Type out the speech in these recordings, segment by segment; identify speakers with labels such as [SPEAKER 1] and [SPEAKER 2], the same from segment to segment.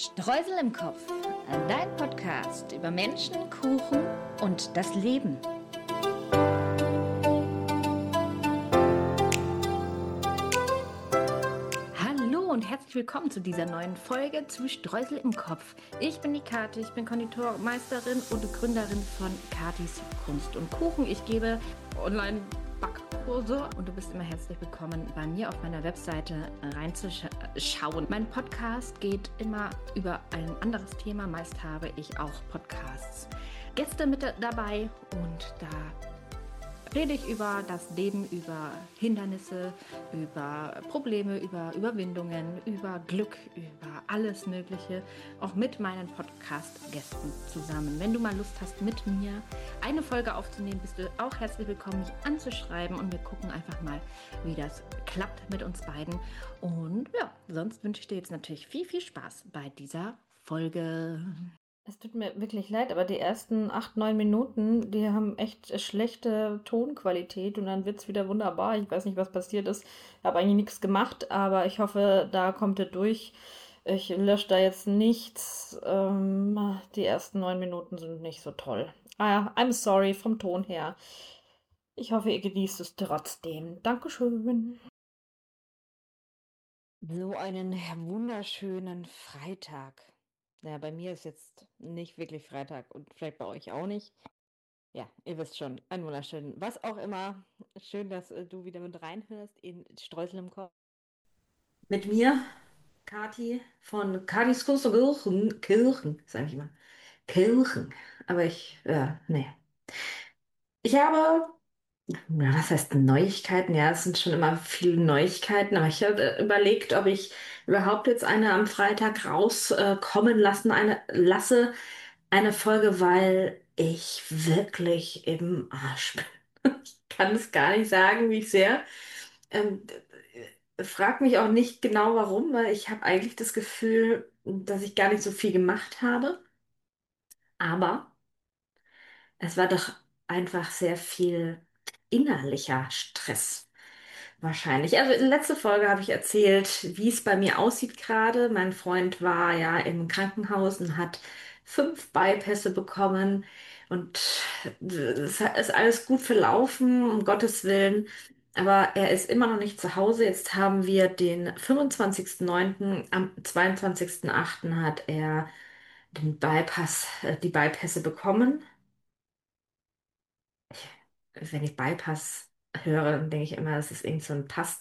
[SPEAKER 1] Streusel im Kopf, dein Podcast über Menschen, Kuchen und das Leben. Hallo und herzlich willkommen zu dieser neuen Folge zu Streusel im Kopf. Ich bin die Kathi, ich bin Konditormeisterin und Gründerin von Kathis Kunst und Kuchen. Ich gebe Online-Backkurse und du bist immer herzlich willkommen, bei mir auf meiner Webseite reinzuschauen. Mein Podcast geht immer über ein anderes Thema. Meist habe ich auch Podcasts Gäste mit dabei und da rede ich über das Leben, über Hindernisse, über Probleme, über Überwindungen, über Glück, über alles Mögliche, auch mit meinen Podcast-Gästen zusammen. Wenn du mal Lust hast, mit mir eine Folge aufzunehmen, bist du auch herzlich willkommen, mich anzuschreiben und wir gucken einfach mal, wie das klappt mit uns beiden. Und ja, sonst wünsche ich dir jetzt natürlich viel, viel Spaß bei dieser Folge.
[SPEAKER 2] Es tut mir wirklich leid, aber die ersten 8, 9 Minuten, die haben echt schlechte Tonqualität und dann wird's wieder wunderbar. Ich weiß nicht, was passiert ist. Ich habe eigentlich nichts gemacht, aber ich hoffe, da kommt ihr durch. Ich lösche da jetzt nichts. Die ersten 9 Minuten sind nicht so toll. Ah ja, I'm sorry vom Ton her. Ich hoffe, ihr genießt es trotzdem. Dankeschön.
[SPEAKER 1] So einen wunderschönen Freitag. Ja, bei mir ist jetzt nicht wirklich Freitag und vielleicht bei euch auch nicht. Ja, ihr wisst schon, ein wunderschönen, was auch immer. Schön, dass du wieder mit reinhörst in Streusel im Kopf.
[SPEAKER 3] Mit mir, Kathi von Kathis Kunst und Kirchen, sage ich immer. Kirchen. Aber nee. Ich habe, was heißt Neuigkeiten? Ja, es sind schon immer viele Neuigkeiten, aber ich habe überlegt, ob ich überhaupt jetzt eine am Freitag rauskommen lasse, eine Folge, weil ich wirklich im Arsch bin. Ich kann es gar nicht sagen, wie sehr. Ähm, Frag mich auch nicht genau warum, weil ich habe eigentlich das Gefühl, dass ich gar nicht so viel gemacht habe. Aber es war doch einfach sehr viel innerlicher Stress. Wahrscheinlich. Also in der letzten Folge habe ich erzählt, wie es bei mir aussieht gerade. Mein Freund war ja im Krankenhaus und hat 5 Bypässe bekommen und es ist alles gut verlaufen, um Gottes Willen. Aber er ist immer noch nicht zu Hause. Jetzt haben wir den 25.09. Am 22.08. hat er die Bypässe bekommen. Wenn ich Bypass höre, dann denke ich immer, es ist irgend so ein Pass,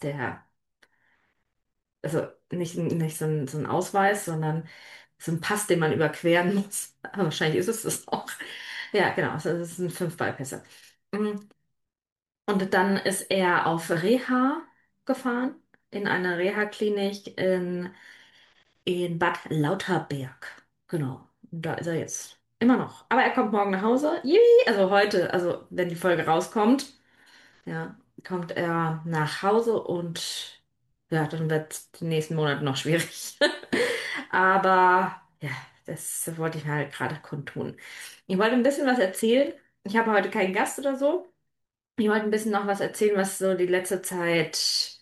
[SPEAKER 3] also nicht so ein Ausweis, sondern so ein Pass, den man überqueren muss. Aber wahrscheinlich ist es das auch. Ja, genau, also es sind 5 Bypässe. Mm, Und dann ist er auf Reha gefahren, in eine Reha-Klinik in Bad Lauterberg. Genau, und da ist er jetzt. Immer noch. Aber er kommt morgen nach Hause. Yippie! Also heute, also wenn die Folge rauskommt. Ja, kommt er nach Hause und ja, dann wird es die nächsten Monate noch schwierig. Aber ja, das wollte ich mir halt gerade kundtun. Ich wollte ein bisschen was erzählen. Ich habe heute keinen Gast oder so. Ich wollte ein bisschen noch was erzählen, was so die letzte Zeit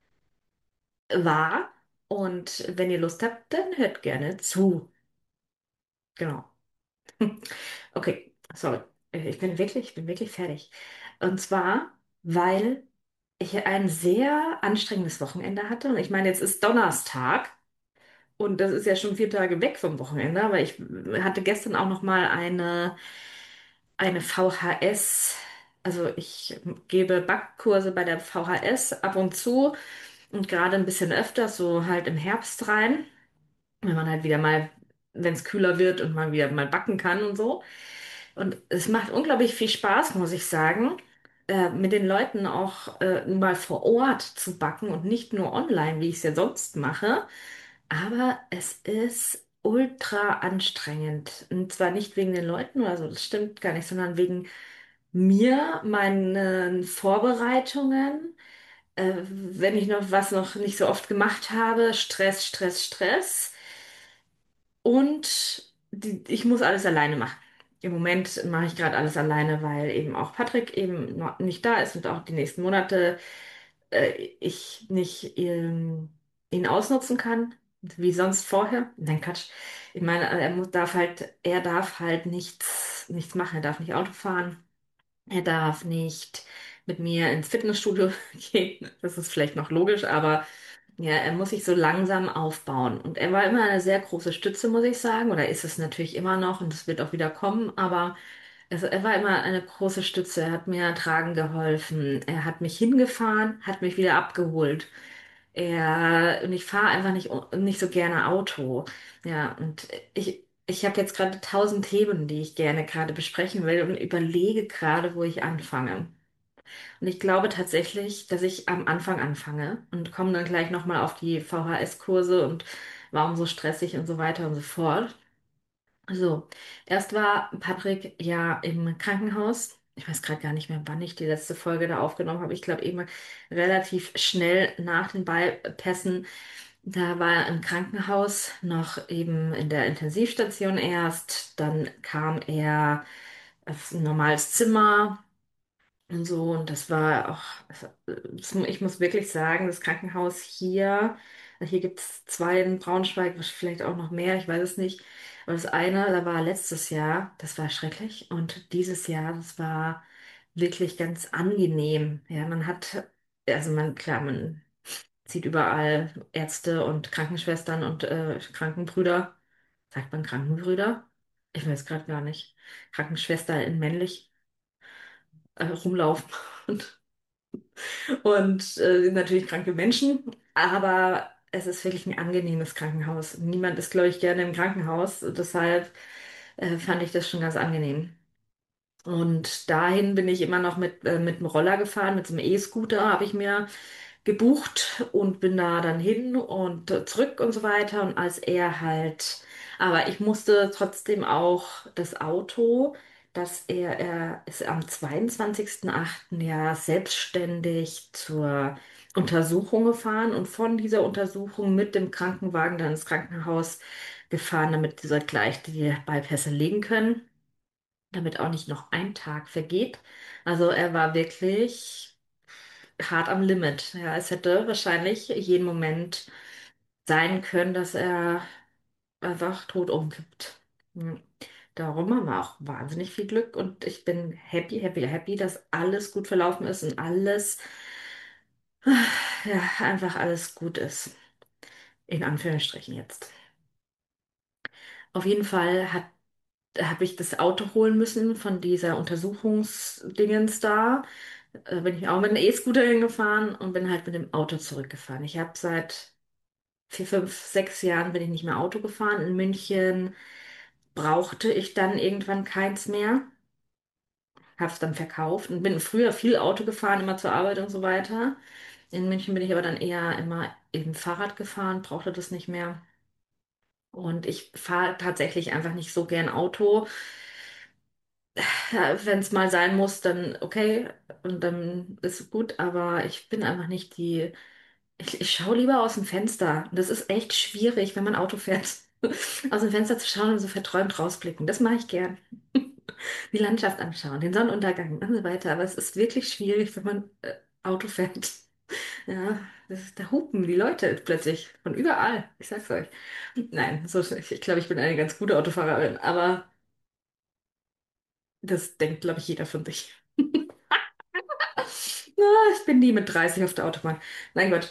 [SPEAKER 3] war. Und wenn ihr Lust habt, dann hört gerne zu. Genau. Okay, sorry. Ich bin wirklich fertig. Und zwar, weil ich ein sehr anstrengendes Wochenende hatte. Und ich meine, jetzt ist Donnerstag und das ist ja schon 4 Tage weg vom Wochenende, aber ich hatte gestern auch noch mal eine VHS. Also ich gebe Backkurse bei der VHS ab und zu und gerade ein bisschen öfter, so halt im Herbst rein, wenn man halt wieder mal, wenn es kühler wird und man wieder mal backen kann und so. Und es macht unglaublich viel Spaß, muss ich sagen, mit den Leuten auch mal vor Ort zu backen und nicht nur online, wie ich es ja sonst mache. Aber es ist ultra anstrengend. Und zwar nicht wegen den Leuten oder so, das stimmt gar nicht, sondern wegen mir, meinen Vorbereitungen. Wenn ich noch nicht so oft gemacht habe, Stress, Stress, Stress. Und ich muss alles alleine machen. Im Moment mache ich gerade alles alleine, weil eben auch Patrick eben noch nicht da ist und auch die nächsten Monate ich nicht ihn ausnutzen kann. wie sonst vorher. Nein, Quatsch. Ich meine, er darf halt nichts machen. Er darf nicht Auto fahren. Er darf nicht mit mir ins Fitnessstudio gehen. Das ist vielleicht noch logisch, aber ja, er muss sich so langsam aufbauen. Und er war immer eine sehr große Stütze, muss ich sagen. Oder ist es natürlich immer noch und es wird auch wieder kommen. Aber also er war immer eine große Stütze. Er hat mir tragen geholfen. Er hat mich hingefahren, hat mich wieder abgeholt. Und ich fahre einfach nicht so gerne Auto. Ja, und ich habe jetzt gerade 1000 Themen, die ich gerne gerade besprechen will und überlege gerade, wo ich anfange. Und ich glaube tatsächlich, dass ich am Anfang anfange und komme dann gleich nochmal auf die VHS-Kurse und warum so stressig und so weiter und so fort. So, erst war Patrick ja im Krankenhaus. Ich weiß gerade gar nicht mehr, wann ich die letzte Folge da aufgenommen habe. Ich glaube eben relativ schnell nach den Bypässen. Da war er im Krankenhaus, noch eben in der Intensivstation erst. Dann kam er auf ein normales Zimmer und so. Und das war auch, ich muss wirklich sagen, das Krankenhaus hier gibt es zwei in Braunschweig, vielleicht auch noch mehr, ich weiß es nicht. Aber das eine, da war letztes Jahr, das war schrecklich. Und dieses Jahr, das war wirklich ganz angenehm. Ja, klar, man sieht überall Ärzte und Krankenschwestern und Krankenbrüder. Sagt man Krankenbrüder? Ich weiß gerade gar nicht. Krankenschwester in männlich rumlaufen. Und natürlich kranke Menschen, aber es ist wirklich ein angenehmes Krankenhaus. Niemand ist, glaube ich, gerne im Krankenhaus, deshalb fand ich das schon ganz angenehm. Und dahin bin ich immer noch mit dem Roller gefahren, mit so einem E-Scooter habe ich mir gebucht und bin da dann hin und zurück und so weiter. Und aber ich musste trotzdem auch das Auto, er ist am 22.08. ja selbstständig zur Untersuchung gefahren und von dieser Untersuchung mit dem Krankenwagen dann ins Krankenhaus gefahren, damit sie dort gleich die Bypässe legen können, damit auch nicht noch ein Tag vergeht. Also er war wirklich hart am Limit. Ja, es hätte wahrscheinlich jeden Moment sein können, dass er einfach tot umkippt. Hm. Darum haben wir auch wahnsinnig viel Glück und ich bin happy, happy, happy, dass alles gut verlaufen ist und ja, einfach alles gut ist. In Anführungsstrichen jetzt. Auf jeden Fall habe ich das Auto holen müssen von dieser Untersuchungsdingens da. Bin ich auch mit einem E-Scooter hingefahren und bin halt mit dem Auto zurückgefahren. Ich habe seit 4, 5, 6 Jahren bin ich nicht mehr Auto gefahren. In München brauchte ich dann irgendwann keins mehr. Habe es dann verkauft und bin früher viel Auto gefahren, immer zur Arbeit und so weiter. In München bin ich aber dann eher immer eben Fahrrad gefahren, brauchte das nicht mehr. Und ich fahre tatsächlich einfach nicht so gern Auto. Ja, wenn es mal sein muss, dann okay und dann ist es gut, aber ich bin einfach nicht die. Ich schaue lieber aus dem Fenster. Und das ist echt schwierig, wenn man Auto fährt. Aus dem Fenster zu schauen und so verträumt rausblicken. Das mache ich gern. Die Landschaft anschauen, den Sonnenuntergang und so weiter. Aber es ist wirklich schwierig, wenn man Auto fährt. Ja, da hupen die Leute plötzlich von überall. Ich sag's euch. Nein, ich glaube, ich bin eine ganz gute Autofahrerin, aber das denkt, glaube ich, jeder von sich. Na, ich bin nie mit 30 auf der Autobahn. Mein Gott.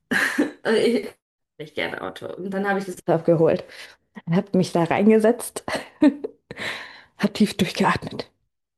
[SPEAKER 3] Ich gerne Auto. Und dann habe ich das abgeholt. Habe mich da reingesetzt, habe tief durchgeatmet.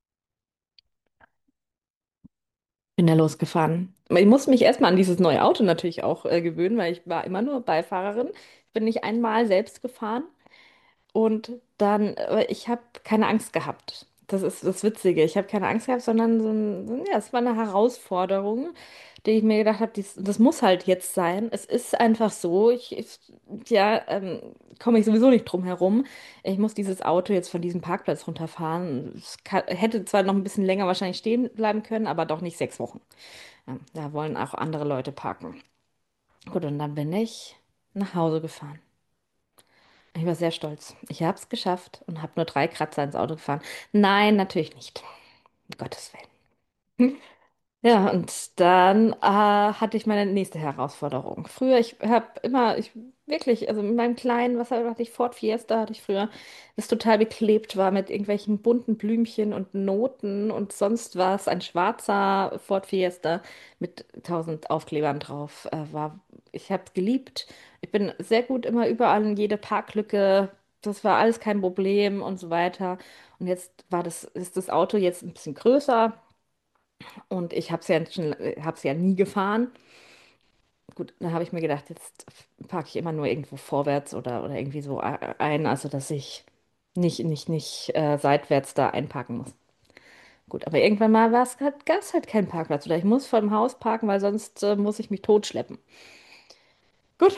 [SPEAKER 3] Bin da losgefahren. Ich musste mich erstmal an dieses neue Auto natürlich auch gewöhnen, weil ich war immer nur Beifahrerin. Ich bin nicht einmal selbst gefahren. Und dann, ich habe keine Angst gehabt. Das ist das Witzige. Ich habe keine Angst gehabt, sondern ja, es war eine Herausforderung, die ich mir gedacht habe, das muss halt jetzt sein. Es ist einfach so. Ja, komme ich sowieso nicht drum herum. Ich muss dieses Auto jetzt von diesem Parkplatz runterfahren. Hätte zwar noch ein bisschen länger wahrscheinlich stehen bleiben können, aber doch nicht 6 Wochen. Ja, da wollen auch andere Leute parken. Gut, und dann bin ich nach Hause gefahren. Ich war sehr stolz. Ich habe es geschafft und habe nur 3 Kratzer ins Auto gefahren. Nein, natürlich nicht. Um Gottes Willen.
[SPEAKER 2] Ja, und dann hatte ich meine nächste Herausforderung. Früher, ich habe immer, ich wirklich, also mit meinem kleinen, was hatte ich, Ford Fiesta hatte ich früher, das total beklebt war mit irgendwelchen bunten Blümchen und Noten und sonst was. Ein schwarzer Ford Fiesta mit 1000 Aufklebern drauf war. Ich habe es geliebt. Ich bin sehr gut immer überall in jede Parklücke. Das war alles kein Problem und so weiter. Und jetzt ist das Auto jetzt ein bisschen größer. Und ich habe es ja nie gefahren. Gut, dann habe ich mir gedacht, jetzt parke ich immer nur irgendwo vorwärts oder irgendwie so ein, also dass ich nicht seitwärts da einparken muss. Gut, aber irgendwann mal gab es halt keinen Parkplatz oder ich muss vor dem Haus parken, weil sonst muss ich mich totschleppen. Gut,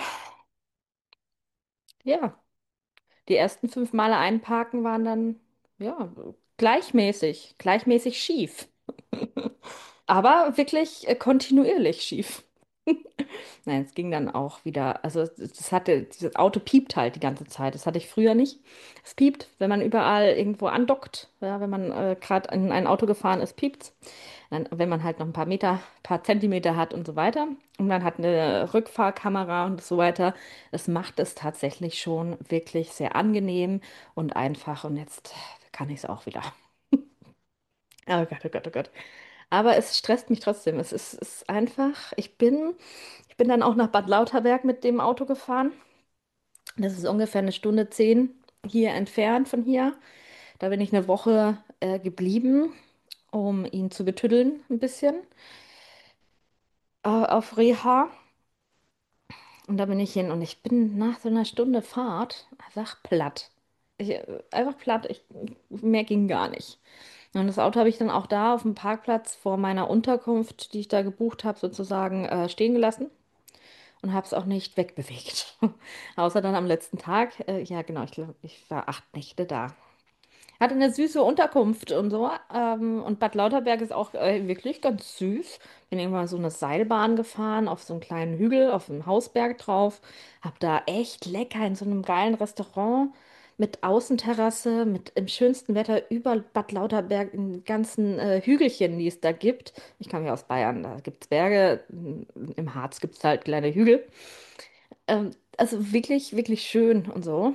[SPEAKER 2] ja, die ersten 5 Male einparken waren dann, ja, gleichmäßig schief. Aber wirklich kontinuierlich schief. Nein, es ging dann auch wieder. Also dieses Auto piept halt die ganze Zeit. Das hatte ich früher nicht. Es piept, wenn man überall irgendwo andockt. Ja, wenn man gerade in ein Auto gefahren ist, piept's. Dann, wenn man halt noch ein paar Zentimeter hat und so weiter. Und man hat eine Rückfahrkamera und so weiter. Das macht es tatsächlich schon wirklich sehr angenehm und einfach. Und jetzt kann ich es auch wieder. Oh Gott, oh Gott, oh Gott. Aber es stresst mich trotzdem. Es ist einfach, ich bin dann auch nach Bad Lauterberg mit dem Auto gefahren. Das ist ungefähr 1 Stunde 10 hier entfernt von hier. Da bin ich eine Woche geblieben, um ihn zu betüddeln ein bisschen auf Reha. Und da bin ich hin und ich bin nach so einer Stunde Fahrt einfach platt. Einfach platt. Mehr ging gar nicht. Und das Auto habe ich dann auch da auf dem Parkplatz vor meiner Unterkunft, die ich da gebucht habe, sozusagen stehen gelassen und habe es auch nicht wegbewegt. Außer dann am letzten Tag. Ja, genau, ich glaube, ich war 8 Nächte da. Hatte eine süße Unterkunft und so. Und Bad Lauterberg ist auch wirklich ganz süß. Bin irgendwann so eine Seilbahn gefahren auf so einen kleinen Hügel, auf einem Hausberg drauf. Hab da echt lecker in so einem geilen Restaurant mit Außenterrasse, mit im schönsten Wetter über Bad Lauterberg in den ganzen Hügelchen, die es da gibt. Ich komme ja aus Bayern, da gibt es Berge. Im Harz gibt es halt kleine Hügel. Also wirklich, wirklich schön und so.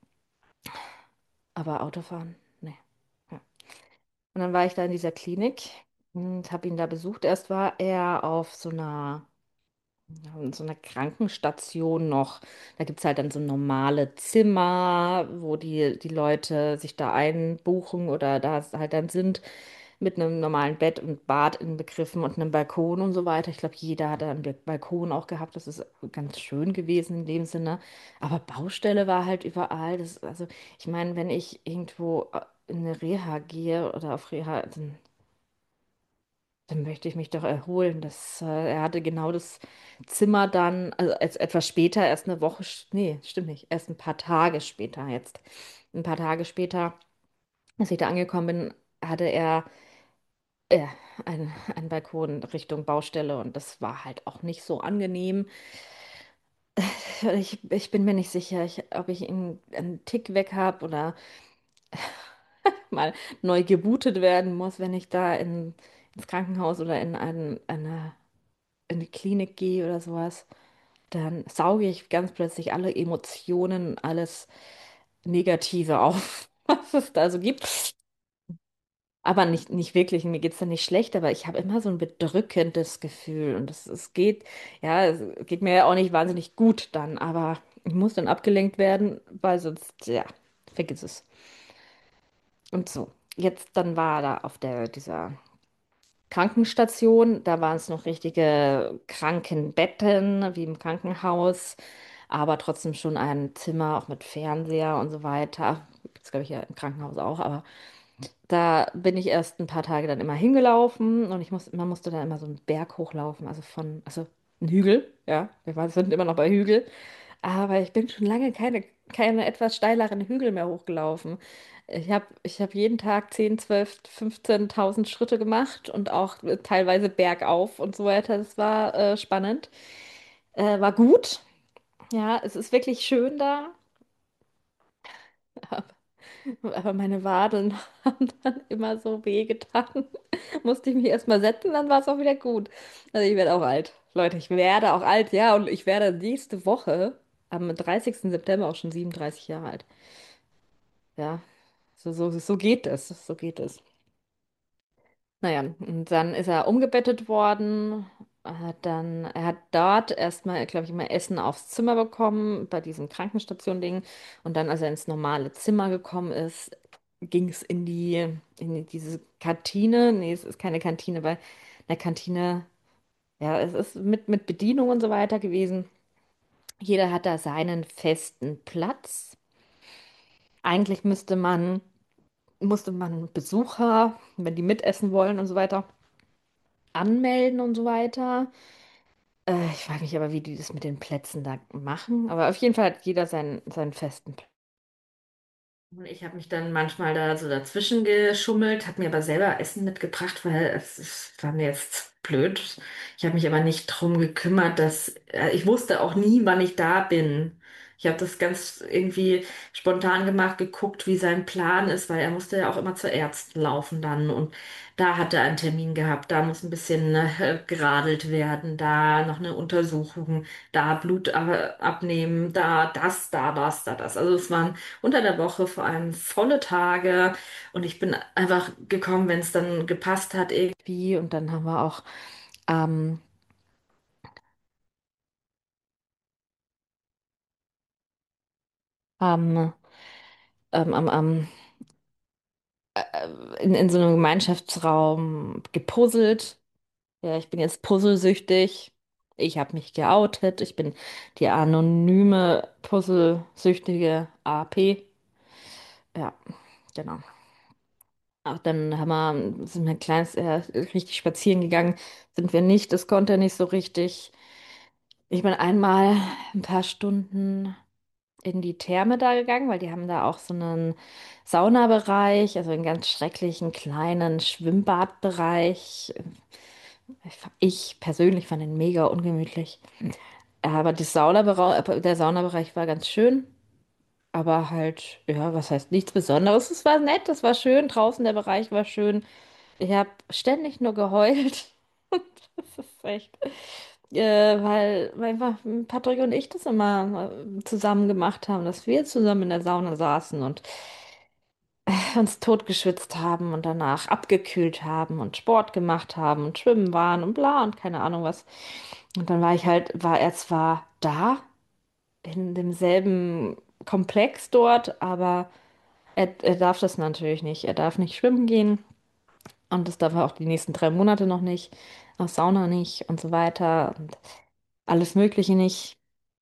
[SPEAKER 2] Aber Autofahren, nee. Ja. Und dann war ich da in dieser Klinik und habe ihn da besucht. Erst war er auf so einer Krankenstation noch. Da gibt es halt dann so normale Zimmer, wo die Leute sich da einbuchen oder da halt dann sind mit einem normalen Bett und Bad inbegriffen und einem Balkon und so weiter. Ich glaube, jeder hat da einen Balkon auch gehabt. Das ist ganz schön gewesen in dem Sinne. Aber Baustelle war halt überall. Also, ich meine, wenn ich irgendwo in eine Reha gehe oder auf Reha, dann möchte ich mich doch erholen. Er hatte genau das Zimmer dann, also etwas später, erst eine Woche, nee, stimmt nicht, erst ein paar Tage später jetzt. Ein paar Tage später, als ich da angekommen bin, hatte er äh, einen Balkon Richtung Baustelle und das war halt auch nicht so angenehm. Ich bin mir nicht sicher, ob ich ihn einen Tick weg habe oder mal neu gebootet werden muss, wenn ich da ins Krankenhaus oder in die Klinik gehe oder sowas. Dann sauge ich ganz plötzlich alle Emotionen, alles Negative auf, was es da so gibt. Aber nicht wirklich, mir geht es dann nicht schlecht, aber ich habe immer so ein bedrückendes Gefühl und es geht, ja, es geht mir ja auch nicht wahnsinnig gut dann, aber ich muss dann abgelenkt werden, weil sonst, ja, vergiss es. Und so, jetzt dann war da auf dieser Krankenstation. Da waren es noch richtige Krankenbetten, wie im Krankenhaus, aber trotzdem schon ein Zimmer, auch mit Fernseher und so weiter. Das glaube ich ja im Krankenhaus auch, aber da bin ich erst ein paar Tage dann immer hingelaufen und man musste dann immer so einen Berg hochlaufen, also ein Hügel, ja, sind immer noch bei Hügel, aber ich bin schon lange keine etwas steileren Hügel mehr hochgelaufen. Ich hab jeden Tag 10, 12, 15.000 Schritte gemacht und auch teilweise bergauf und so weiter. Das war spannend. War gut. Ja, es ist wirklich schön da. Aber meine Waden haben dann immer so wehgetan. Musste ich mich erstmal setzen, dann war es auch wieder gut. Also ich werde auch alt. Leute, ich werde auch alt, ja, und ich werde nächste Woche am 30. September auch schon 37 Jahre alt. Ja, so geht es. So geht es. Naja, und dann ist er umgebettet worden. Er hat dort erstmal, glaube ich, immer Essen aufs Zimmer bekommen, bei diesem Krankenstation-Ding. Und dann, als er ins normale Zimmer gekommen ist, ging es in diese Kantine. Nee, es ist keine Kantine, weil in der Kantine, ja, es ist mit Bedienung und so weiter gewesen. Jeder hat da seinen festen Platz. Eigentlich musste man Besucher, wenn die mitessen wollen und so weiter, anmelden und so weiter. Ich frage mich aber, wie die das mit den Plätzen da machen. Aber auf jeden Fall hat jeder seinen festen Platz.
[SPEAKER 3] Und ich habe mich dann manchmal da so dazwischen geschummelt, habe mir aber selber Essen mitgebracht, weil es war mir jetzt blöd. Ich habe mich aber nicht drum gekümmert, ich wusste auch nie, wann ich da bin. Ich habe das ganz irgendwie spontan gemacht, geguckt, wie sein Plan ist, weil er musste ja auch immer zur Ärztin laufen dann. Und da hat er einen Termin gehabt, da muss ein bisschen geradelt werden, da noch eine Untersuchung, da Blut abnehmen, da das, da das, da das. Also es waren unter der Woche vor allem volle Tage und ich bin einfach gekommen, wenn es dann gepasst hat,
[SPEAKER 2] Wie, und dann haben wir auch ähm, ähm, ähm, ähm, ähm, in so einem Gemeinschaftsraum gepuzzelt. Ja, ich bin jetzt puzzlesüchtig. Ich habe mich geoutet. Ich bin die anonyme puzzlesüchtige AP. Ja, genau. Auch dann sind wir ein kleines, richtig spazieren gegangen. Sind wir nicht. Das konnte er nicht so richtig. Ich bin einmal ein paar Stunden in die Therme da gegangen, weil die haben da auch so einen Saunabereich, also einen ganz schrecklichen kleinen Schwimmbadbereich. Ich persönlich fand den mega ungemütlich. Aber der Saunabereich war ganz schön, aber halt, ja, was heißt nichts Besonderes. Es war nett, es war schön, draußen der Bereich war schön. Ich habe ständig nur geheult. Das ist echt, weil einfach Patrick und ich das immer zusammen gemacht haben, dass wir zusammen in der Sauna saßen und uns totgeschwitzt haben und danach abgekühlt haben und Sport gemacht haben und schwimmen waren und bla und keine Ahnung was. Und dann war er zwar da in demselben Komplex dort, aber er darf das natürlich nicht. Er darf nicht schwimmen gehen und das darf er auch die nächsten 3 Monate noch nicht, auch Sauna nicht und so weiter und alles Mögliche nicht.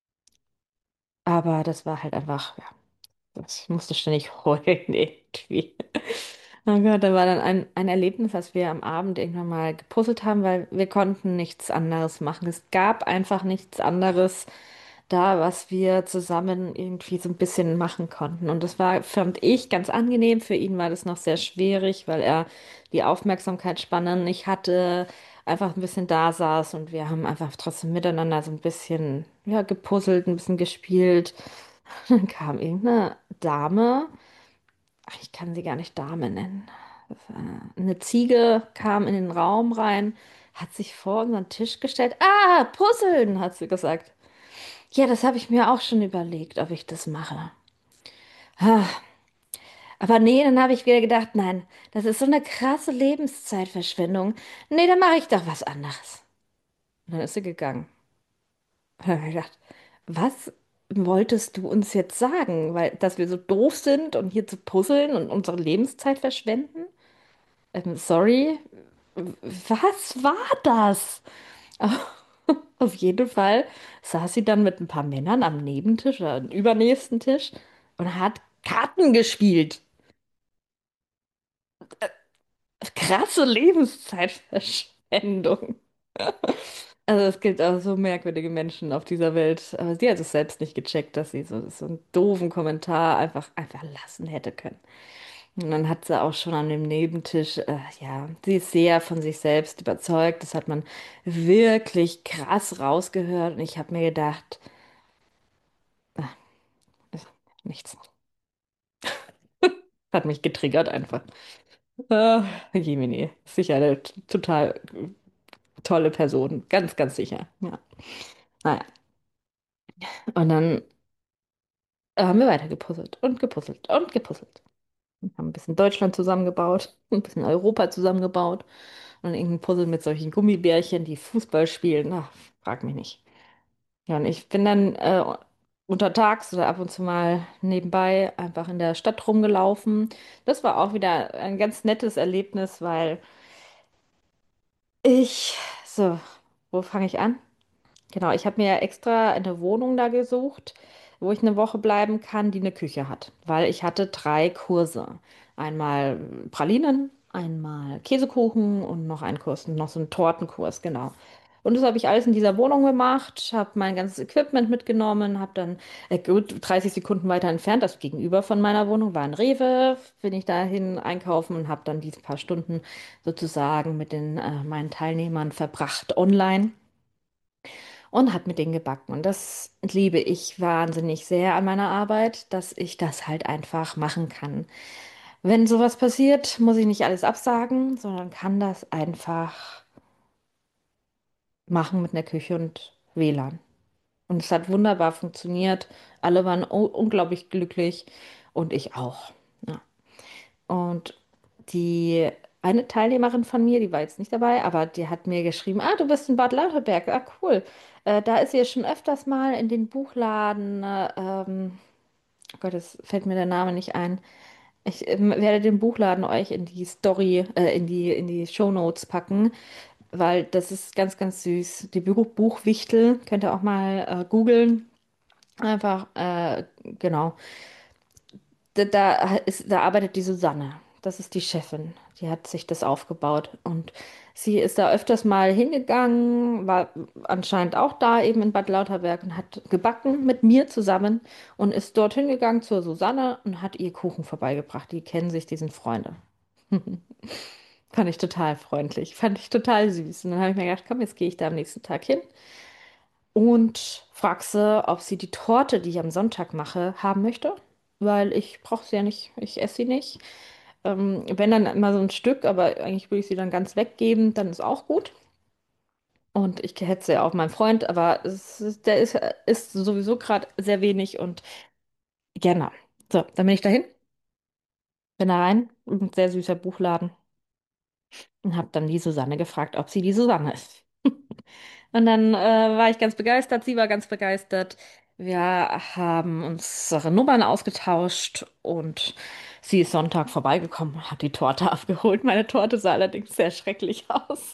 [SPEAKER 2] Aber das war halt einfach, ja, ich musste ständig heulen irgendwie. Oh Gott, da war dann ein Erlebnis, als wir am Abend irgendwann mal gepuzzelt haben, weil wir konnten nichts anderes machen. Es gab einfach nichts anderes da, was wir zusammen irgendwie so ein bisschen machen konnten. Und das war, fand ich, ganz angenehm. Für ihn war das noch sehr schwierig, weil er die Aufmerksamkeitsspanne nicht hatte, einfach ein bisschen da saß und wir haben einfach trotzdem miteinander so ein bisschen, ja, gepuzzelt, ein bisschen gespielt. Dann kam irgendeine Dame. Ach, ich kann sie gar nicht Dame nennen. Eine Ziege kam in den Raum rein, hat sich vor unseren Tisch gestellt. Ah, Puzzeln, hat sie gesagt. Ja, das habe ich mir auch schon überlegt, ob ich das mache. Ah, aber nee, dann habe ich wieder gedacht, nein, das ist so eine krasse Lebenszeitverschwendung. Nee, dann mache ich doch was anderes. Und dann ist sie gegangen. Dann habe ich gedacht, was wolltest du uns jetzt sagen? Weil, dass wir so doof sind und hier zu puzzeln und unsere Lebenszeit verschwenden? Sorry, was war das? Auf jeden Fall saß sie dann mit ein paar Männern am Nebentisch oder am übernächsten Tisch und hat Karten gespielt. Krasse Lebenszeitverschwendung. Also es gibt auch so merkwürdige Menschen auf dieser Welt. Aber sie hat es selbst nicht gecheckt, dass sie so einen doofen Kommentar einfach lassen hätte können. Und dann hat sie auch schon an dem Nebentisch, ja, sie ist sehr von sich selbst überzeugt. Das hat man wirklich krass rausgehört. Und ich habe mir gedacht, nichts. Hat mich getriggert einfach. Äh, Jemine, sicher eine total tolle Person. Ganz, ganz sicher. Ja. Naja. Und dann haben wir weiter gepuzzelt und gepuzzelt und gepuzzelt. Wir haben ein bisschen Deutschland zusammengebaut, ein bisschen Europa zusammengebaut und irgendein Puzzle mit solchen Gummibärchen, die Fußball spielen. Ach, frag mich nicht. Ja, und ich bin dann untertags oder ab und zu mal nebenbei einfach in der Stadt rumgelaufen. Das war auch wieder ein ganz nettes Erlebnis, weil so, wo fange ich an? Genau, ich habe mir ja extra eine Wohnung da gesucht, wo ich eine Woche bleiben kann, die eine Küche hat, weil ich hatte 3 Kurse. Einmal Pralinen, einmal Käsekuchen und noch einen Kurs, noch so einen Tortenkurs, genau. Und das habe ich alles in dieser Wohnung gemacht, habe mein ganzes Equipment mitgenommen, habe dann gut 30 Sekunden weiter entfernt, das gegenüber von meiner Wohnung war ein Rewe, bin ich dahin einkaufen und habe dann diese paar Stunden sozusagen mit meinen Teilnehmern verbracht online und habe mit denen gebacken. Und das liebe ich wahnsinnig sehr an meiner Arbeit, dass ich das halt einfach machen kann. Wenn sowas passiert, muss ich nicht alles absagen, sondern kann das einfach machen mit einer Küche und WLAN. Und es hat wunderbar funktioniert. Alle waren unglaublich glücklich und ich auch. Ja. Und die eine Teilnehmerin von mir, die war jetzt nicht dabei, aber die hat mir geschrieben, du bist in Bad Lauterberg, cool. Da ist sie ja schon öfters mal in den Buchladen. Oh Gott, es fällt mir der Name nicht ein. Ich werde den Buchladen euch in die Story, in die Shownotes packen, weil das ist ganz, ganz süß. Die Buchwichtel könnt ihr auch mal googeln. Einfach, genau. Da arbeitet die Susanne. Das ist die Chefin. Die hat sich das aufgebaut. Und sie ist da öfters mal hingegangen, war anscheinend auch da eben in Bad Lauterberg und hat gebacken mit mir zusammen und ist dort hingegangen zur Susanne und hat ihr Kuchen vorbeigebracht. Die kennen sich, die sind Freunde. Fand ich total freundlich, fand ich total süß. Und dann habe ich mir gedacht, komm, jetzt gehe ich da am nächsten Tag hin und frage sie, ob sie die Torte, die ich am Sonntag mache, haben möchte, weil ich brauche sie ja nicht, ich esse sie nicht. Wenn dann immer so ein Stück, aber eigentlich würde ich sie dann ganz weggeben, dann ist auch gut. Und ich hätte sie ja auch meinem Freund, aber der ist sowieso gerade sehr wenig und gerne. So, dann bin ich dahin, bin da rein, ein sehr süßer Buchladen und habe dann die Susanne gefragt, ob sie die Susanne ist. Und dann war ich ganz begeistert, sie war ganz begeistert. Wir haben unsere Nummern ausgetauscht und sie ist Sonntag vorbeigekommen, hat die Torte abgeholt. Meine Torte sah allerdings sehr schrecklich aus.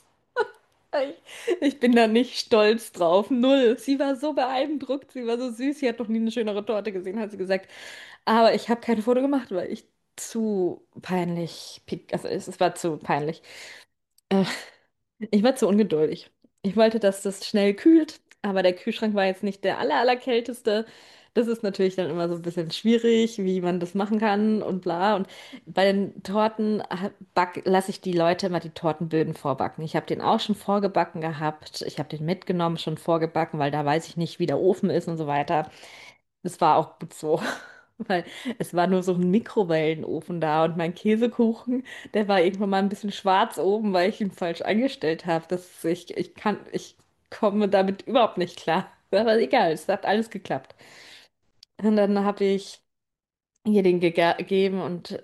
[SPEAKER 2] Ich bin da nicht stolz drauf, null. Sie war so beeindruckt, sie war so süß, sie hat noch nie eine schönere Torte gesehen, hat sie gesagt. Aber ich habe kein Foto gemacht, weil ich zu peinlich, also es war zu peinlich. Äh, Ich war zu ungeduldig. Ich wollte, dass das schnell kühlt, aber der Kühlschrank war jetzt nicht der allerkälteste. Das ist natürlich dann immer so ein bisschen schwierig, wie man das machen kann und bla. Und bei den Torten lasse ich die Leute immer die Tortenböden vorbacken. Ich habe den auch schon vorgebacken gehabt. Ich habe den mitgenommen, schon vorgebacken, weil da weiß ich nicht, wie der Ofen ist und so weiter. Das war auch gut so, weil es war nur so ein Mikrowellenofen da und mein Käsekuchen, der war irgendwann mal ein bisschen schwarz oben, weil ich ihn falsch eingestellt habe. Ich komme damit überhaupt nicht klar. Aber egal, es hat alles geklappt. Und dann habe ich hier den gegeben und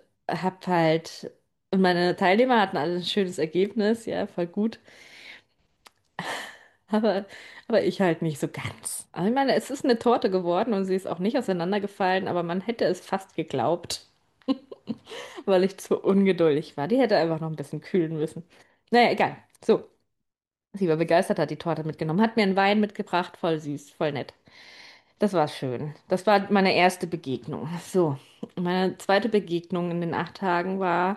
[SPEAKER 2] und meine Teilnehmer hatten alle ein schönes Ergebnis, ja, voll gut. Aber, aber ich halt nicht so ganz. Also ich meine, es ist eine Torte geworden und sie ist auch nicht auseinandergefallen, aber man hätte es fast geglaubt, weil ich zu ungeduldig war. Die hätte einfach noch ein bisschen kühlen müssen. Naja, egal. So, sie war begeistert, hat die Torte mitgenommen, hat mir einen Wein mitgebracht, voll süß, voll nett. Das war schön. Das war meine erste Begegnung. So, meine zweite Begegnung in den 8 Tagen war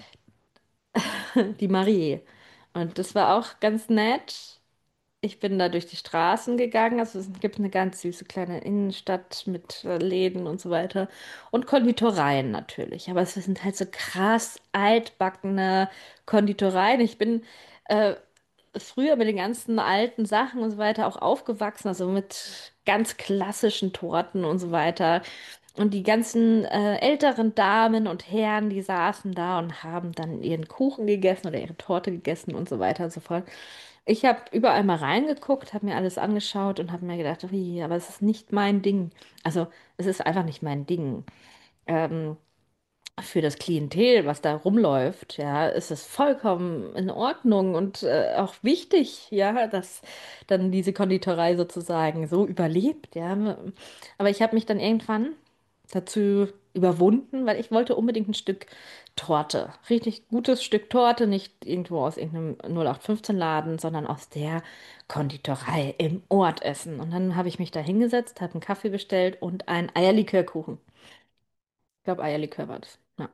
[SPEAKER 2] die Marie. Und das war auch ganz nett. Ich bin da durch die Straßen gegangen. Also es gibt eine ganz süße kleine Innenstadt mit Läden und so weiter. Und Konditoreien natürlich. Aber es sind halt so krass altbackene Konditoreien. Ich bin äh, früher mit den ganzen alten Sachen und so weiter auch aufgewachsen, also mit ganz klassischen Torten und so weiter. Und die ganzen älteren Damen und Herren, die saßen da und haben dann ihren Kuchen gegessen oder ihre Torte gegessen und so weiter und so fort. Ich habe überall mal reingeguckt, habe mir alles angeschaut und habe mir gedacht, ui, aber es ist nicht mein Ding. Also es ist einfach nicht mein Ding. Ähm, für das Klientel, was da rumläuft, ja, ist es vollkommen in Ordnung und auch wichtig, ja, dass dann diese Konditorei sozusagen so überlebt, ja. Aber ich habe mich dann irgendwann dazu überwunden, weil ich wollte unbedingt ein Stück Torte, richtig gutes Stück Torte, nicht irgendwo aus irgendeinem 0815-Laden, sondern aus der Konditorei im Ort essen. Und dann habe ich mich da hingesetzt, habe einen Kaffee bestellt und einen Eierlikörkuchen. Ich glaube, Eierlikör war das. Ja.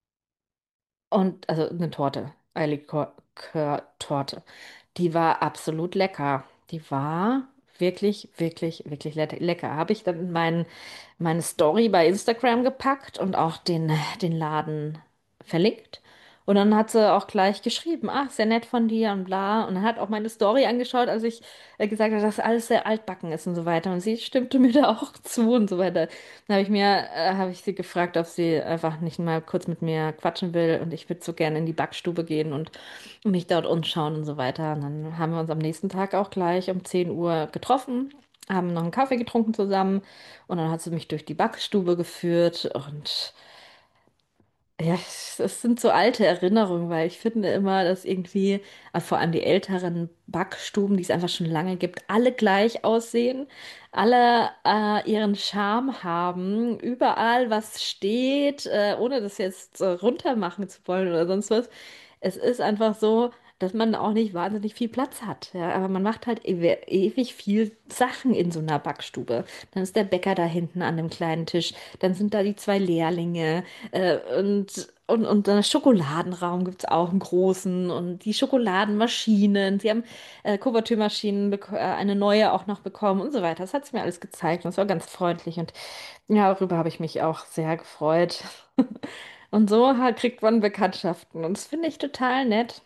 [SPEAKER 2] Und also eine Torte, Eierlikör-Torte. Die war absolut lecker. Die war wirklich, wirklich, wirklich lecker. Habe ich dann in meine Story bei Instagram gepackt und auch den Laden verlinkt. Und dann hat sie auch gleich geschrieben, ach, sehr nett von dir und bla. Und dann hat auch meine Story angeschaut, als ich gesagt habe, dass alles sehr altbacken ist und so weiter. Und sie stimmte mir da auch zu und so weiter. Dann habe ich sie gefragt, ob sie einfach nicht mal kurz mit mir quatschen will. Und ich würde so gerne in die Backstube gehen und mich dort umschauen und so weiter. Und dann haben wir uns am nächsten Tag auch gleich um 10 Uhr getroffen, haben noch einen Kaffee getrunken zusammen. Und dann hat sie mich durch die Backstube geführt und ja, es sind so alte Erinnerungen, weil ich finde immer, dass irgendwie, vor allem die älteren Backstuben, die es einfach schon lange gibt, alle gleich aussehen, alle ihren Charme haben, überall was steht, ohne das jetzt runtermachen zu wollen oder sonst was. Es ist einfach so, dass man auch nicht wahnsinnig viel Platz hat. Ja, aber man macht halt ewig viel Sachen in so einer Backstube. Dann ist der Bäcker da hinten an dem kleinen Tisch, dann sind da die zwei Lehrlinge. Und den Schokoladenraum gibt es auch einen großen und die Schokoladenmaschinen. Sie haben Kuvertürmaschinen, eine neue auch noch bekommen und so weiter. Das hat sie mir alles gezeigt und es war ganz freundlich und ja, darüber habe ich mich auch sehr gefreut. Und so kriegt man Bekanntschaften und das finde ich total nett.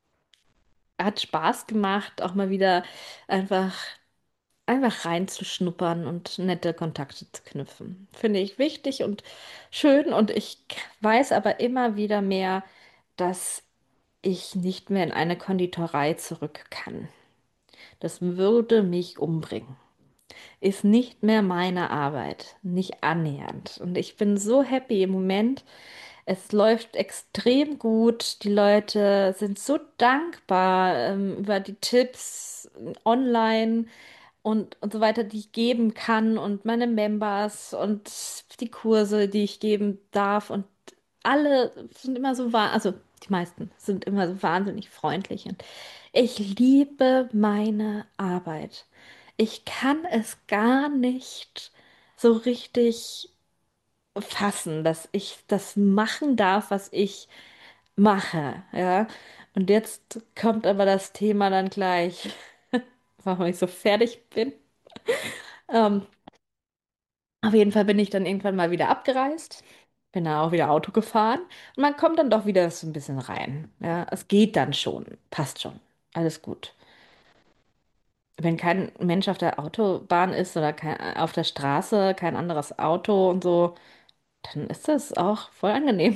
[SPEAKER 2] Hat Spaß gemacht, auch mal wieder einfach, einfach reinzuschnuppern und nette Kontakte zu knüpfen. Finde ich wichtig und schön und ich weiß aber immer wieder mehr, dass ich nicht mehr in eine Konditorei zurück kann. Das würde mich umbringen. Ist nicht mehr meine Arbeit, nicht annähernd. Und ich bin so happy im Moment. Es läuft extrem gut. Die Leute sind so dankbar über die Tipps online und so weiter, die ich geben kann und meine Members und die Kurse, die ich geben darf. Und alle sind immer so, also die meisten sind immer so wahnsinnig freundlich. Und ich liebe meine Arbeit. Ich kann es gar nicht so richtig fassen, dass ich das machen darf, was ich mache, ja. Und jetzt kommt aber das Thema dann gleich, warum ich so fertig bin. Ähm, auf jeden Fall bin ich dann irgendwann mal wieder abgereist, bin dann auch wieder Auto gefahren und man kommt dann doch wieder so ein bisschen rein. Ja, es geht dann schon, passt schon, alles gut. Wenn kein Mensch auf der Autobahn ist oder auf der Straße, kein anderes Auto und so, dann ist das auch voll angenehm.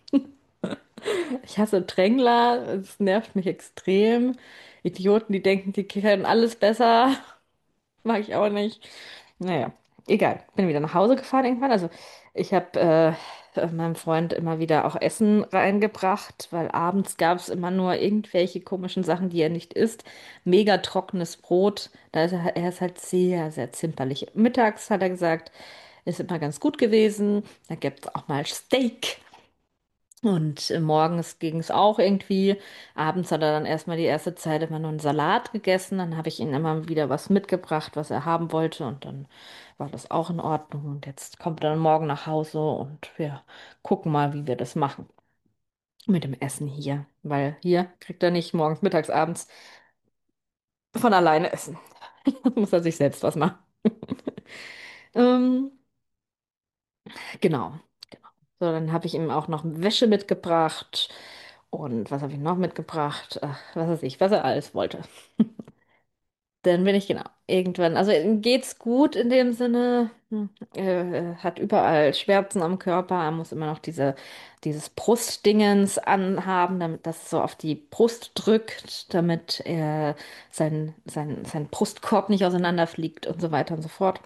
[SPEAKER 2] Ich hasse Drängler, es nervt mich extrem. Idioten, die denken, die können alles besser, mag ich auch nicht. Naja, egal. Bin wieder nach Hause gefahren irgendwann. Also ich habe meinem Freund immer wieder auch Essen reingebracht, weil abends gab es immer nur irgendwelche komischen Sachen, die er nicht isst. Mega trockenes Brot. Er ist halt sehr, sehr zimperlich. Mittags hat er gesagt, ist immer ganz gut gewesen. Da gibt es auch mal Steak. Und morgens ging es auch irgendwie. Abends hat er dann erstmal die erste Zeit immer nur einen Salat gegessen. Dann habe ich ihm immer wieder was mitgebracht, was er haben wollte. Und dann war das auch in Ordnung. Und jetzt kommt er dann morgen nach Hause und wir gucken mal, wie wir das machen mit dem Essen hier. Weil hier kriegt er nicht morgens, mittags, abends von alleine essen. Muss er sich selbst was machen. Ähm, genau. Genau. So, dann habe ich ihm auch noch Wäsche mitgebracht. Und was habe ich noch mitgebracht? Ach, was weiß ich, was er alles wollte. Dann bin ich genau irgendwann, also ihm geht's gut in dem Sinne, hat überall Schmerzen am Körper, er muss immer noch dieses Brustdingens anhaben, damit das so auf die Brust drückt, damit sein Brustkorb nicht auseinanderfliegt und so weiter und so fort.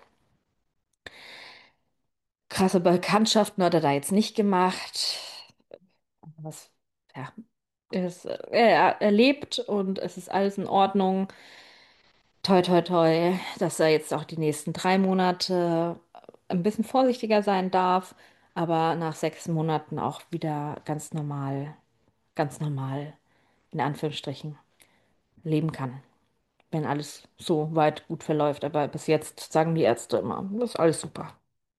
[SPEAKER 2] Krasse Bekanntschaften hat er da jetzt nicht gemacht. Was, ja, er lebt und es ist alles in Ordnung. Toi, toi, toi, dass er jetzt auch die nächsten 3 Monate ein bisschen vorsichtiger sein darf, aber nach 6 Monaten auch wieder ganz normal, in Anführungsstrichen, leben kann, wenn alles so weit gut verläuft. Aber bis jetzt sagen die Ärzte immer, das ist alles super.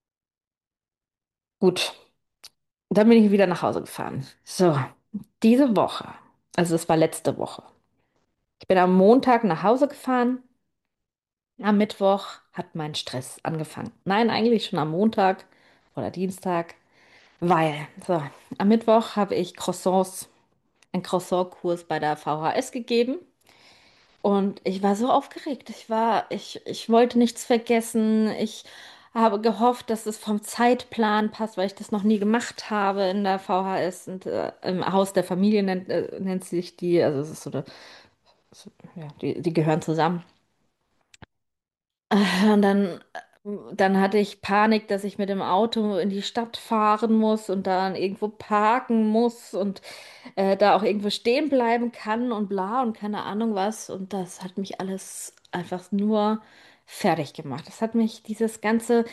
[SPEAKER 2] Gut, dann bin ich wieder nach Hause gefahren. So, diese Woche, also es war letzte Woche. Ich bin am Montag nach Hause gefahren. Am Mittwoch hat mein Stress angefangen. Nein, eigentlich schon am Montag oder Dienstag, weil, so, am Mittwoch habe ich einen Croissant-Kurs bei der VHS gegeben und ich war so aufgeregt. Ich wollte nichts vergessen. Ich habe gehofft, dass es vom Zeitplan passt, weil ich das noch nie gemacht habe in der VHS und im Haus der Familie nennt sich die, also es ist ja, die gehören zusammen. Und dann hatte ich Panik, dass ich mit dem Auto in die Stadt fahren muss und dann irgendwo parken muss und da auch irgendwo stehen bleiben kann und bla und keine Ahnung was. Und das hat mich alles einfach nur fertig gemacht. Das hat mich dieses ganze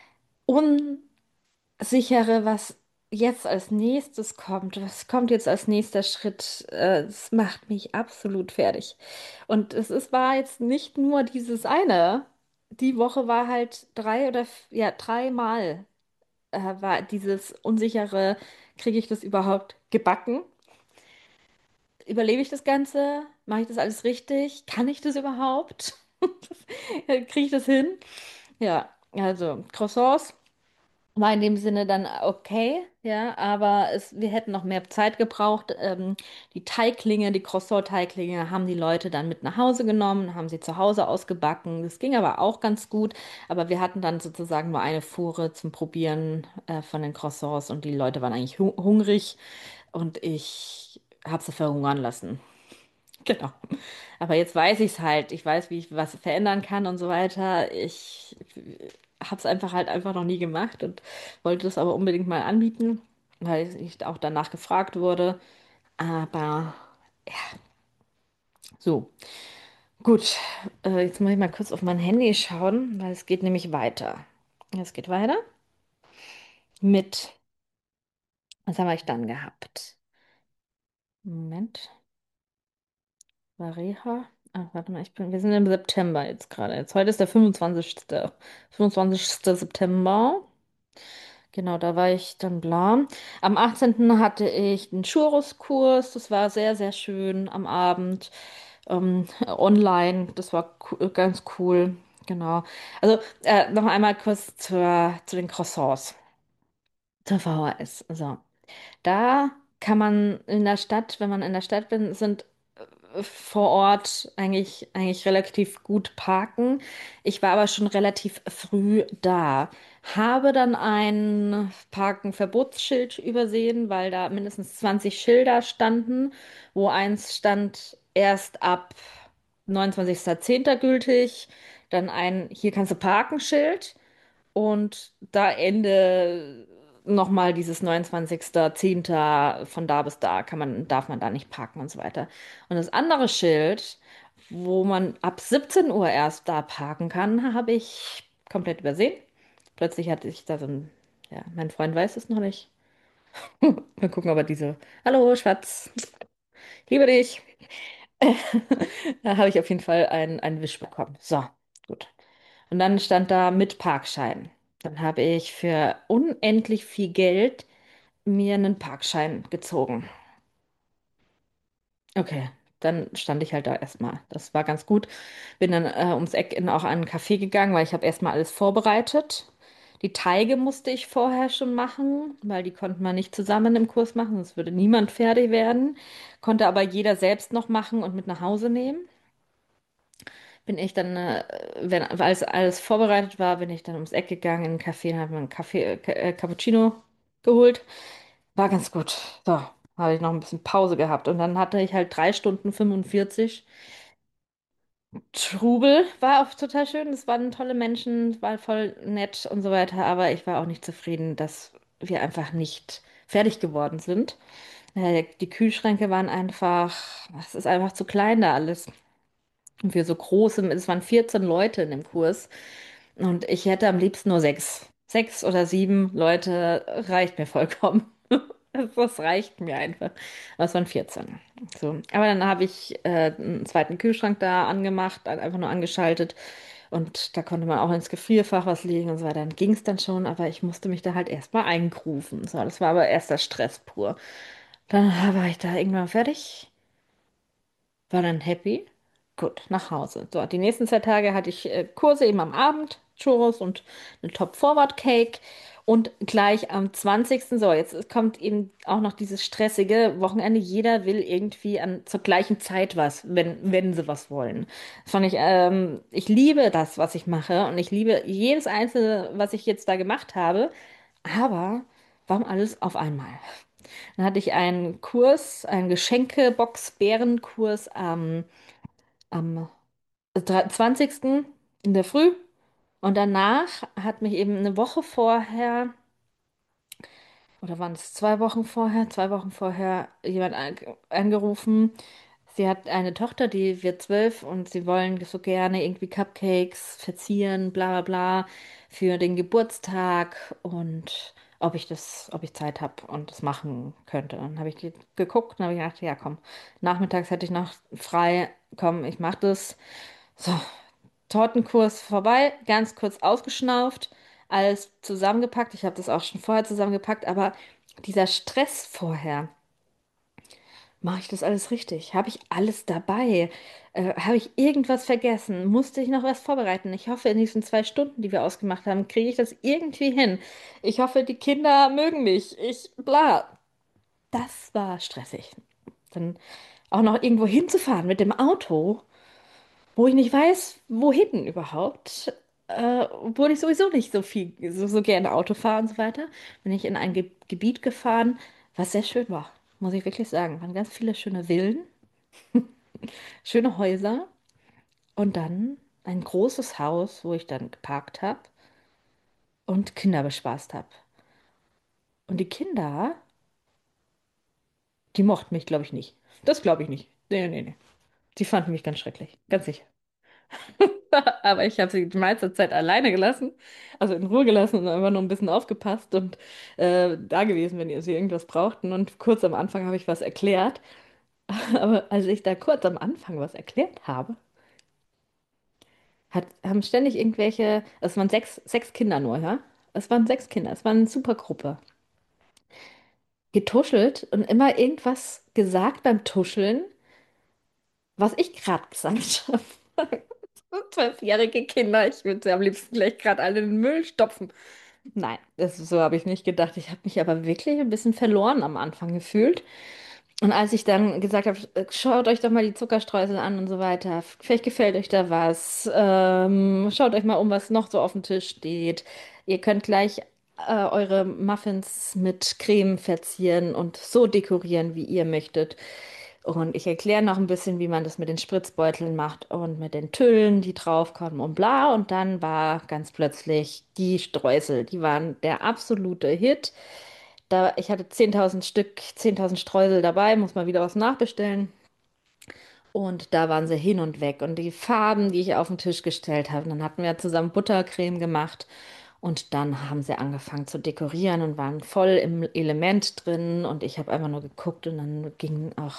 [SPEAKER 2] Unsichere, was jetzt als nächstes kommt, was kommt jetzt als nächster Schritt, das macht mich absolut fertig. Und war jetzt nicht nur dieses eine. Die Woche war halt ja, dreimal war dieses unsichere, kriege ich das überhaupt gebacken? Überlebe ich das Ganze? Mache ich das alles richtig? Kann ich das überhaupt? Kriege ich das hin? Ja, also Croissants. War in dem Sinne dann okay, ja, aber wir hätten noch mehr Zeit gebraucht. Die Croissant-Teiglinge haben die Leute dann mit nach Hause genommen, haben sie zu Hause ausgebacken. Das ging aber auch ganz gut, aber wir hatten dann sozusagen nur eine Fuhre zum Probieren von den Croissants und die Leute waren eigentlich hungrig und ich habe sie verhungern lassen. Genau. Aber jetzt weiß ich es halt. Ich weiß, wie ich was verändern kann und so weiter. Ich habe es einfach noch nie gemacht und wollte es aber unbedingt mal anbieten, weil ich auch danach gefragt wurde. Aber so, gut. Jetzt muss ich mal kurz auf mein Handy schauen, weil es geht nämlich weiter. Es geht weiter mit, was habe ich dann gehabt? Moment. Vareha. Ach, warte mal, wir sind im September jetzt gerade. Heute ist der 25. September. Genau, da war ich dann bla. Am 18. hatte ich einen Churros-Kurs. Das war sehr, sehr schön am Abend. Online. Das war ganz cool. Genau. Also noch einmal kurz zu den Croissants. Zur VHS. So. Da kann man in der Stadt, wenn man in der Stadt bin, sind vor Ort eigentlich relativ gut parken. Ich war aber schon relativ früh da. Habe dann ein Parkenverbotsschild übersehen, weil da mindestens 20 Schilder standen, wo eins stand erst ab 29.10. gültig, dann ein hier kannst du parken Schild. Und da Ende nochmal dieses 29.10. von da bis da darf man da nicht parken und so weiter. Und das andere Schild, wo man ab 17 Uhr erst da parken kann, habe ich komplett übersehen. Plötzlich hatte ich da ja, mein Freund weiß es noch nicht. Mal gucken, ob er Hallo, Schatz, ich liebe dich. Da habe ich auf jeden Fall einen Wisch bekommen. So, gut. Und dann stand da mit Parkschein. Dann habe ich für unendlich viel Geld mir einen Parkschein gezogen. Okay, dann stand ich halt da erstmal. Das war ganz gut. Bin dann ums Eck in auch einen Café gegangen, weil ich habe erstmal alles vorbereitet. Die Teige musste ich vorher schon machen, weil die konnte man nicht zusammen im Kurs machen, sonst würde niemand fertig werden. Konnte aber jeder selbst noch machen und mit nach Hause nehmen. Bin ich dann, als alles vorbereitet war, bin ich dann ums Eck gegangen in einen Café und habe mir einen Cappuccino geholt. War ganz gut. So, habe ich noch ein bisschen Pause gehabt. Und dann hatte ich halt 3 Stunden 45 Trubel. War auch total schön. Es waren tolle Menschen, war voll nett und so weiter. Aber ich war auch nicht zufrieden, dass wir einfach nicht fertig geworden sind. Die Kühlschränke waren einfach, es ist einfach zu klein da alles. Und für so große, es waren 14 Leute in dem Kurs. Und ich hätte am liebsten nur 6. 6 oder 7 Leute reicht mir vollkommen. Das reicht mir einfach. Aber es waren 14. So. Aber dann habe ich einen zweiten Kühlschrank da angemacht, einfach nur angeschaltet. Und da konnte man auch ins Gefrierfach was legen und so weiter. Dann ging es dann schon, aber ich musste mich da halt erstmal eingrooven. So, das war aber erster Stress pur. Dann war ich da irgendwann fertig, war dann happy. Gut, nach Hause. So, die nächsten 2 Tage hatte ich Kurse eben am Abend, Churros und eine Top-Forward-Cake. Und gleich am 20. So, jetzt kommt eben auch noch dieses stressige Wochenende. Jeder will irgendwie zur gleichen Zeit was, wenn sie was wollen. Das fand ich, ich liebe das, was ich mache. Und ich liebe jedes Einzelne, was ich jetzt da gemacht habe. Aber warum alles auf einmal? Dann hatte ich einen Kurs, einen Geschenkebox-Bärenkurs am 20. in der Früh. Und danach hat mich eben eine Woche vorher, oder waren es 2 Wochen vorher, 2 Wochen vorher jemand angerufen. Sie hat eine Tochter, die wird 12 und sie wollen so gerne irgendwie Cupcakes verzieren, bla bla bla, für den Geburtstag und ob ich Zeit habe und das machen könnte. Dann habe ich geguckt und habe gedacht, ja komm, nachmittags hätte ich noch frei, komm, ich mache das. So, Tortenkurs vorbei, ganz kurz ausgeschnauft, alles zusammengepackt. Ich habe das auch schon vorher zusammengepackt, aber dieser Stress vorher, mache ich das alles richtig? Habe ich alles dabei? Habe ich irgendwas vergessen? Musste ich noch was vorbereiten? Ich hoffe, in diesen 2 Stunden, die wir ausgemacht haben, kriege ich das irgendwie hin. Ich hoffe, die Kinder mögen mich. Bla. Das war stressig. Dann auch noch irgendwo hinzufahren mit dem Auto, wo ich nicht weiß, wohin überhaupt, obwohl ich sowieso nicht so gerne Auto fahre und so weiter, bin ich in ein Gebiet gefahren, was sehr schön war, muss ich wirklich sagen. Waren ganz viele schöne Villen, schöne Häuser und dann ein großes Haus, wo ich dann geparkt habe und Kinder bespaßt habe. Und die Kinder, die mochten mich, glaube ich, nicht. Das glaube ich nicht. Nee, nee, nee. Die fanden mich ganz schrecklich, ganz sicher. Aber ich habe sie die meiste Zeit alleine gelassen, also in Ruhe gelassen und einfach nur ein bisschen aufgepasst und da gewesen, wenn sie irgendwas brauchten. Und kurz am Anfang habe ich was erklärt. Aber als ich da kurz am Anfang was erklärt habe, haben ständig irgendwelche, es waren sechs Kinder nur, ja? Es waren 6 Kinder, es war eine super Gruppe. Getuschelt und immer irgendwas gesagt beim Tuscheln, was ich gerade gesagt habe. 12-jährige Kinder, ich würde sie am liebsten gleich gerade alle in den Müll stopfen. Nein, so habe ich nicht gedacht. Ich habe mich aber wirklich ein bisschen verloren am Anfang gefühlt. Und als ich dann gesagt habe, schaut euch doch mal die Zuckerstreusel an und so weiter, vielleicht gefällt euch da was, schaut euch mal um, was noch so auf dem Tisch steht. Ihr könnt gleich eure Muffins mit Creme verzieren und so dekorieren, wie ihr möchtet. Und ich erkläre noch ein bisschen, wie man das mit den Spritzbeuteln macht und mit den Tüllen, die draufkommen und bla. Und dann war ganz plötzlich die Streusel, die waren der absolute Hit. Ich hatte 10.000 Stück, 10.000 Streusel dabei, muss mal wieder was nachbestellen. Und da waren sie hin und weg. Und die Farben, die ich auf den Tisch gestellt habe, dann hatten wir zusammen Buttercreme gemacht. Und dann haben sie angefangen zu dekorieren und waren voll im Element drin. Und ich habe einfach nur geguckt und dann ging auch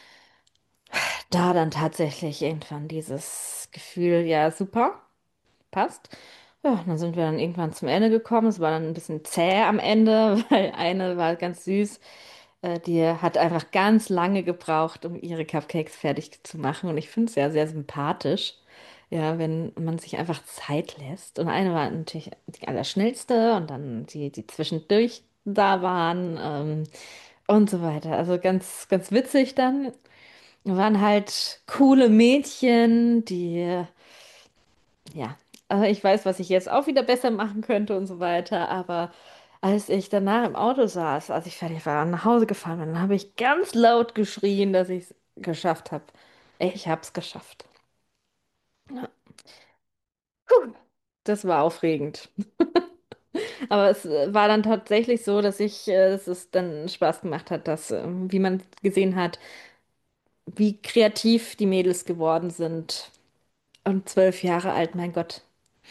[SPEAKER 2] da dann tatsächlich irgendwann dieses Gefühl, ja, super, passt. Ja, dann sind wir dann irgendwann zum Ende gekommen. Es war dann ein bisschen zäh am Ende, weil eine war ganz süß. Die hat einfach ganz lange gebraucht, um ihre Cupcakes fertig zu machen. Und ich finde es ja sehr sympathisch. Ja, wenn man sich einfach Zeit lässt. Und eine war natürlich die allerschnellste und dann die, die zwischendurch da waren und so weiter. Also ganz, ganz witzig dann. Waren halt coole Mädchen, die, ja, also ich weiß, was ich jetzt auch wieder besser machen könnte und so weiter. Aber als ich danach im Auto saß, als ich fertig war und nach Hause gefahren bin, dann habe ich ganz laut geschrien, dass ich es geschafft habe. Ich habe es geschafft. Ja. Puh, das war aufregend. Aber es war dann tatsächlich so, dass es dann Spaß gemacht hat, dass, wie man gesehen hat, wie kreativ die Mädels geworden sind. Und 12 Jahre alt, mein Gott,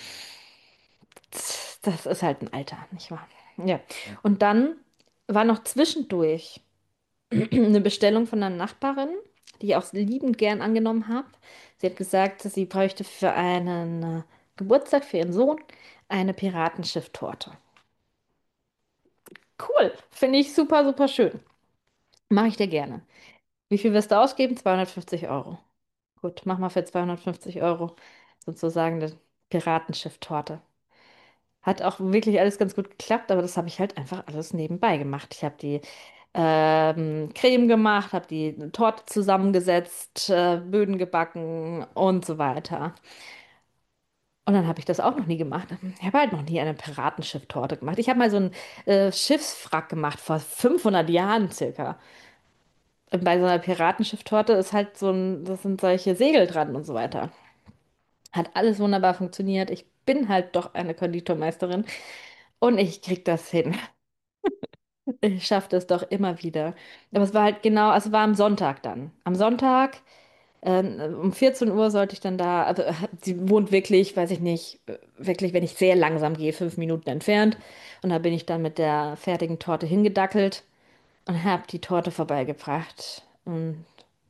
[SPEAKER 2] das ist halt ein Alter, nicht wahr? Ja. Und dann war noch zwischendurch eine Bestellung von einer Nachbarin, die ich auch liebend gern angenommen habe. Sie hat gesagt, sie bräuchte für einen Geburtstag für ihren Sohn eine Piratenschiff-Torte. Cool, finde ich super, super schön. Mache ich dir gerne. Wie viel wirst du ausgeben? 250 Euro. Gut, mach mal für 250 Euro sozusagen eine Piratenschiff-Torte. Hat auch wirklich alles ganz gut geklappt, aber das habe ich halt einfach alles nebenbei gemacht. Ich habe die Creme gemacht, habe die Torte zusammengesetzt, Böden gebacken und so weiter. Und dann habe ich das auch noch nie gemacht. Ich habe halt noch nie eine Piratenschiff-Torte gemacht. Ich habe mal so einen Schiffswrack gemacht, vor 500 Jahren circa. Bei so einer Piratenschiff-Torte ist halt das sind solche Segel dran und so weiter. Hat alles wunderbar funktioniert. Ich bin halt doch eine Konditormeisterin und ich krieg das hin. Ich schaffe das doch immer wieder. Aber es war halt genau, also war am Sonntag dann. Am Sonntag, um 14 Uhr sollte ich dann da, also sie wohnt wirklich, weiß ich nicht, wirklich, wenn ich sehr langsam gehe, 5 Minuten entfernt. Und da bin ich dann mit der fertigen Torte hingedackelt und habe die Torte vorbeigebracht. Und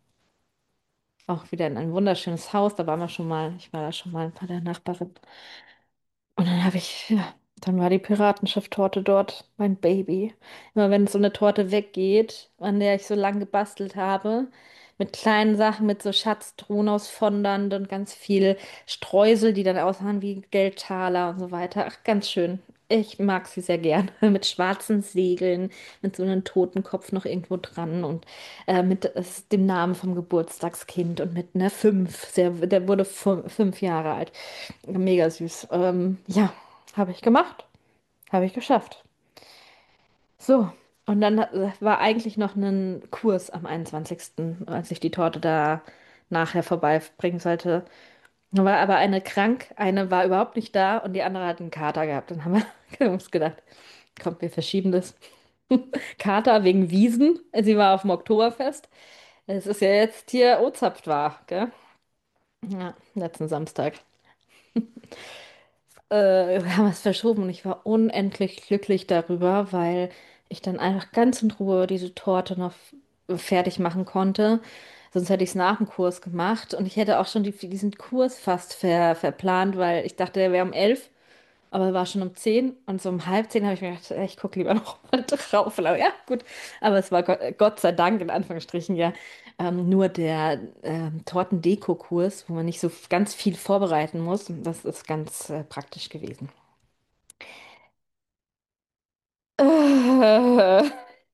[SPEAKER 2] auch wieder in ein wunderschönes Haus. Da waren wir schon mal, ich war da schon mal bei der Nachbarin. Und dann habe ich, ja, dann war die Piratenschiff-Torte dort, mein Baby. Immer wenn so eine Torte weggeht, an der ich so lang gebastelt habe, mit kleinen Sachen, mit so Schatztruhen aus Fondant und ganz viel Streusel, die dann aussahen wie Geldtaler und so weiter. Ach, ganz schön. Ich mag sie sehr gern. Mit schwarzen Segeln, mit so einem Totenkopf noch irgendwo dran und mit dem Namen vom Geburtstagskind und mit einer 5. Der wurde 5 Jahre alt. Mega süß. Ja, habe ich gemacht. Habe ich geschafft. So, und dann war eigentlich noch ein Kurs am 21., als ich die Torte da nachher vorbeibringen sollte. Da war aber eine krank, eine war überhaupt nicht da und die andere hat einen Kater gehabt. Dann haben wir uns gedacht, komm, wir verschieben das. Kater wegen Wiesen. Sie war auf dem Oktoberfest. Es ist ja jetzt hier Ozapft war, gell? Ja, letzten Samstag. Wir haben es verschoben und ich war unendlich glücklich darüber, weil ich dann einfach ganz in Ruhe diese Torte noch fertig machen konnte. Sonst hätte ich es nach dem Kurs gemacht und ich hätte auch schon diesen Kurs fast verplant, weil ich dachte, der wäre um 11, aber er war schon um 10 und so um halb 10 habe ich mir gedacht, ich gucke lieber noch mal drauf. Aber ja, gut. Aber es war Gott sei Dank in Anführungsstrichen ja nur der Tortendeko-Kurs, wo man nicht so ganz viel vorbereiten muss. Das ist ganz praktisch gewesen. Äh,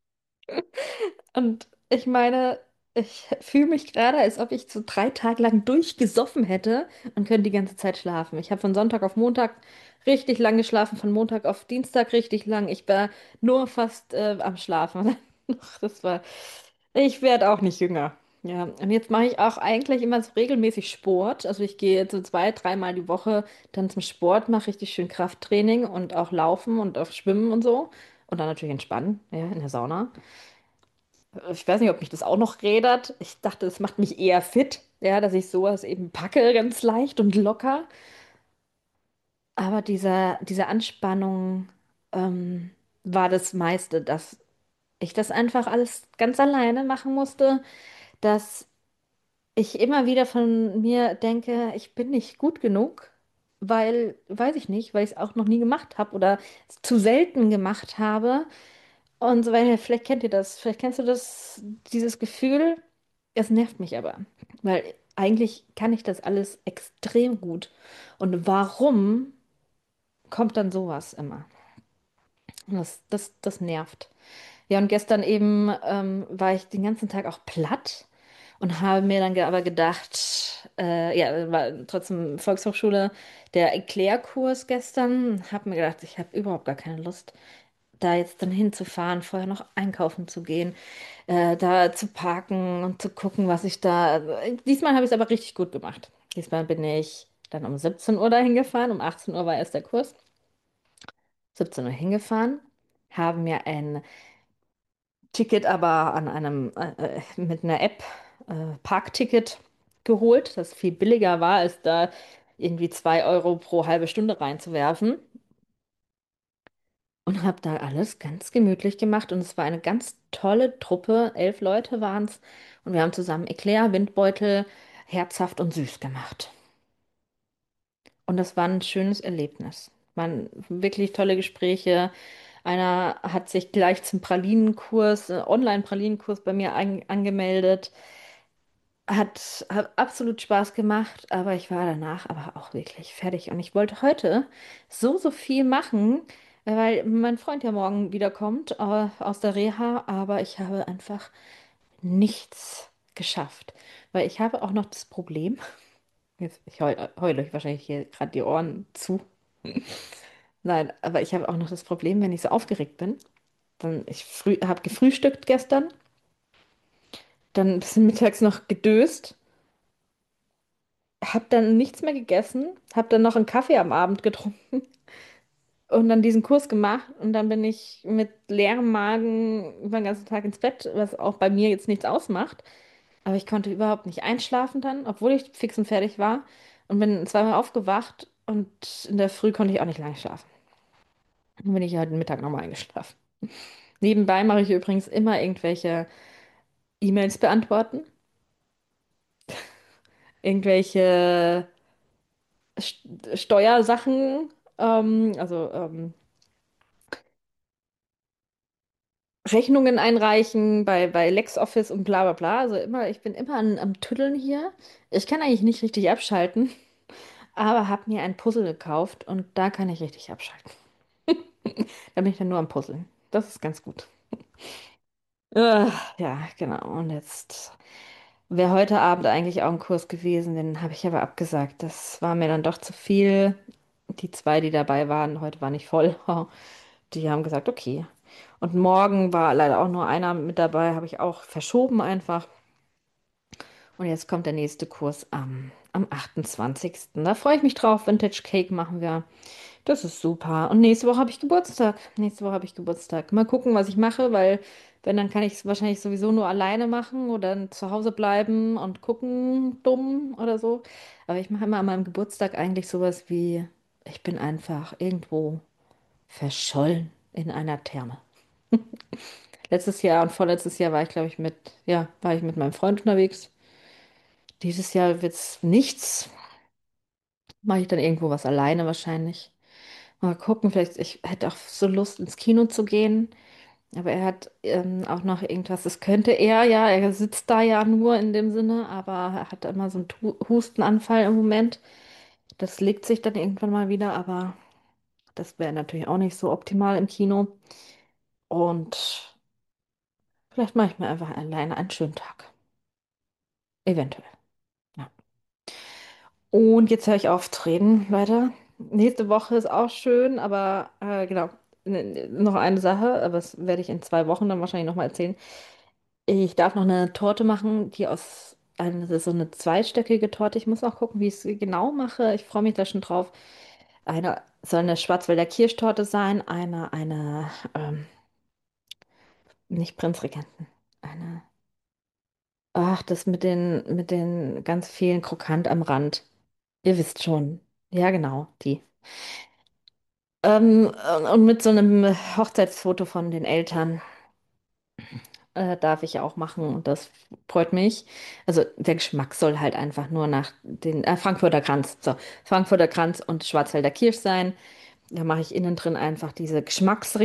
[SPEAKER 2] Und ich meine, ich fühle mich gerade, als ob ich so 3 Tage lang durchgesoffen hätte und könnte die ganze Zeit schlafen. Ich habe von Sonntag auf Montag richtig lang geschlafen, von Montag auf Dienstag richtig lang. Ich war nur fast am Schlafen. Das war, ich werde auch nicht jünger. Ja, und jetzt mache ich auch eigentlich immer so regelmäßig Sport. Also ich gehe so 2, 3 Mal die Woche dann zum Sport, mache richtig schön Krafttraining und auch Laufen und auch Schwimmen und so. Und dann natürlich entspannen, ja, in der Sauna. Ich weiß nicht, ob mich das auch noch rädert. Ich dachte, das macht mich eher fit, ja, dass ich sowas eben packe, ganz leicht und locker. Aber diese Anspannung war das meiste, dass ich das einfach alles ganz alleine machen musste, dass ich immer wieder von mir denke, ich bin nicht gut genug, weil, weiß ich nicht, weil ich es auch noch nie gemacht habe oder es zu selten gemacht habe. Und so weiter. Vielleicht kennt ihr das, vielleicht kennst du das, dieses Gefühl. Es nervt mich aber, weil eigentlich kann ich das alles extrem gut. Und warum kommt dann sowas immer? Und das nervt. Ja, und gestern eben war ich den ganzen Tag auch platt und habe mir dann aber gedacht, ja, war trotzdem Volkshochschule, der Erklärkurs gestern, habe mir gedacht, ich habe überhaupt gar keine Lust, da jetzt dann hinzufahren, vorher noch einkaufen zu gehen, da zu parken und zu gucken, was ich da. Diesmal habe ich es aber richtig gut gemacht. Diesmal bin ich dann um 17 Uhr dahin gefahren, um 18 Uhr war erst der Kurs. 17 Uhr hingefahren, haben mir ein Ticket aber mit einer App Parkticket geholt, das viel billiger war, als da irgendwie 2 € pro halbe Stunde reinzuwerfen. Und habe da alles ganz gemütlich gemacht. Und es war eine ganz tolle Truppe. 11 Leute waren es. Und wir haben zusammen Eclair, Windbeutel, herzhaft und süß gemacht. Und das war ein schönes Erlebnis. Waren wirklich tolle Gespräche. Einer hat sich gleich zum Pralinenkurs, Online-Pralinenkurs bei mir angemeldet. Hat absolut Spaß gemacht, aber ich war danach aber auch wirklich fertig. Und ich wollte heute so viel machen, weil mein Freund ja morgen wiederkommt, aus der Reha, aber ich habe einfach nichts geschafft. Weil ich habe auch noch das Problem, jetzt, ich heule euch wahrscheinlich hier gerade die Ohren zu. Nein, aber ich habe auch noch das Problem, wenn ich so aufgeregt bin, dann ich habe gefrühstückt gestern, dann bis mittags noch gedöst. Hab dann nichts mehr gegessen, hab dann noch einen Kaffee am Abend getrunken und dann diesen Kurs gemacht und dann bin ich mit leerem Magen über den ganzen Tag ins Bett, was auch bei mir jetzt nichts ausmacht. Aber ich konnte überhaupt nicht einschlafen dann, obwohl ich fix und fertig war und bin zweimal aufgewacht und in der Früh konnte ich auch nicht lange schlafen. Dann bin ich heute Mittag nochmal eingeschlafen. Nebenbei mache ich übrigens immer irgendwelche E-Mails beantworten, irgendwelche Steuersachen, Rechnungen einreichen bei LexOffice und bla bla bla. Also immer, ich bin immer am Tüddeln hier. Ich kann eigentlich nicht richtig abschalten, aber habe mir ein Puzzle gekauft und da kann ich richtig abschalten. Da bin ich dann nur am Puzzeln. Das ist ganz gut. Ja, genau. Und jetzt wäre heute Abend eigentlich auch ein Kurs gewesen, den habe ich aber abgesagt. Das war mir dann doch zu viel. Die zwei, die dabei waren, heute war nicht voll. Die haben gesagt, okay. Und morgen war leider auch nur einer mit dabei, habe ich auch verschoben einfach. Und jetzt kommt der nächste Kurs am 28. Da freue ich mich drauf. Vintage Cake machen wir. Das ist super. Und nächste Woche habe ich Geburtstag. Nächste Woche habe ich Geburtstag. Mal gucken, was ich mache, weil wenn, dann kann ich es wahrscheinlich sowieso nur alleine machen oder zu Hause bleiben und gucken, dumm oder so. Aber ich mache immer an meinem Geburtstag eigentlich sowas wie, ich bin einfach irgendwo verschollen in einer Therme. Letztes Jahr und vorletztes Jahr war ich, glaube ich, war ich mit meinem Freund unterwegs. Dieses Jahr wird's nichts. Mache ich dann irgendwo was alleine wahrscheinlich. Mal gucken, vielleicht, ich hätte auch so Lust, ins Kino zu gehen. Aber er hat auch noch irgendwas, das könnte er ja, er sitzt da ja nur in dem Sinne, aber er hat immer so einen Hustenanfall im Moment. Das legt sich dann irgendwann mal wieder, aber das wäre natürlich auch nicht so optimal im Kino. Und vielleicht mache ich mir einfach alleine einen schönen Tag. Eventuell. Ja. Und jetzt höre ich auf zu reden, Leute. Nächste Woche ist auch schön, aber genau, noch eine Sache, aber das werde ich in 2 Wochen dann wahrscheinlich nochmal erzählen. Ich darf noch eine Torte machen, das ist so eine zweistöckige Torte. Ich muss noch gucken, wie ich es genau mache. Ich freue mich da schon drauf. Eine soll eine Schwarzwälder Kirschtorte sein, nicht Prinzregenten, eine, ach, das mit den ganz vielen Krokant am Rand. Ihr wisst schon. Ja, genau, die. Und mit so einem Hochzeitsfoto von den Eltern darf ich auch machen und das freut mich. Also der Geschmack soll halt einfach nur nach den Frankfurter Kranz, so Frankfurter Kranz und Schwarzwälder Kirsch sein. Da mache ich innen drin einfach diese